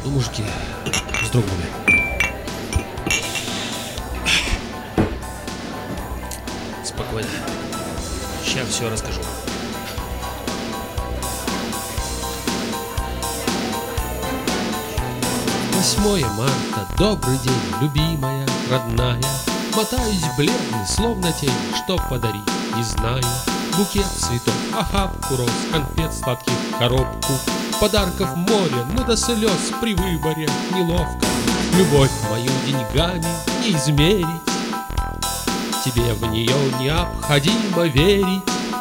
Ну, мужики, вздрогнули. Спокойно. Сейчас все расскажу. Восьмое марта, добрый день, любимая, родная. Мотаюсь бледный, словно тень, что подарить, не знаю. Букет цветов, охапку роз, конфет сладких, коробку. Подарков море, но до слез при выборе неловко. Любовь мою деньгами не измерить, тебе в нее необходимо верить.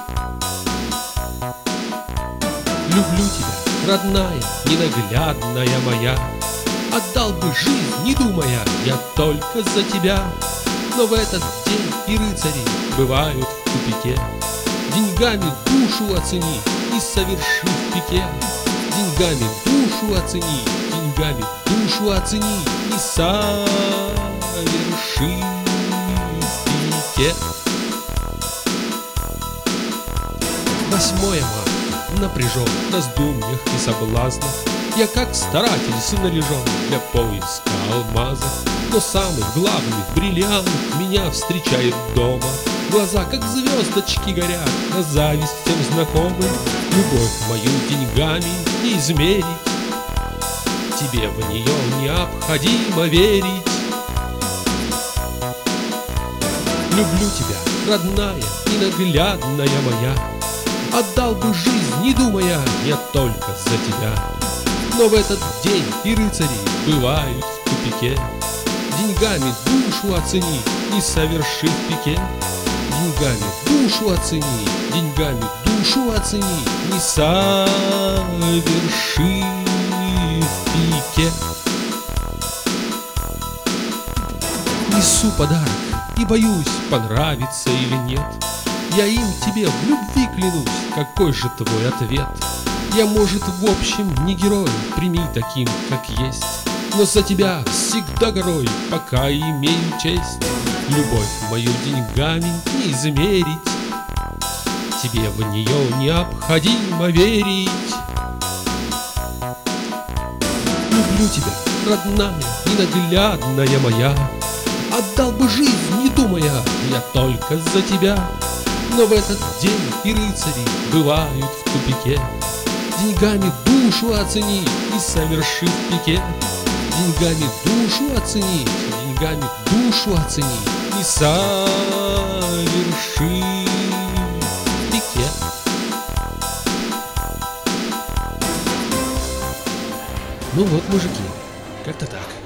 Люблю тебя, родная, ненаглядная моя. Отдал бы жизнь, не думая, я только за тебя. Но в этот день и рыцари бывают в тупике. Деньгами душу оцени и соверши в пике. Деньгами душу оцени, деньгами душу оцени и соверши в пике. 8 марта напряжен в раздумьях и соблазнах. Я как старатель снаряжен для поиска алмазов. Но самый главный бриллиант меня встречает дома. Глаза как звездочки горят на зависть всем знакомым. Любовь мою деньгами не измерить, тебе в нее необходимо верить. Люблю тебя, родная, ненаглядная моя. Отдал бы жизнь, не думая, я только за тебя. Но в этот день и рыцари бывают в тупике. Деньгами душу оцени и соверши в пике. Деньгами душу оцени, деньгами душу оцени и соверши в пике. Несу подарок и боюсь, понравится или нет. Я им тебе в любви клянусь, какой же твой ответ? Я, может, в общем не герой, прими таким, как есть. Но за тебя всегда горой, пока имею честь. Любовь мою деньгами не измерить, тебе в нее необходимо верить. Люблю тебя, родная, ненаглядная моя. Отдал бы жизнь, не думая, я только за тебя. Но в этот день и рыцари бывают в тупике. Деньгами душу оцени и соверши в пике. Деньгами душу оцени, деньгами душу оцени и соверши в пике. Ну вот, мужики, как-то так.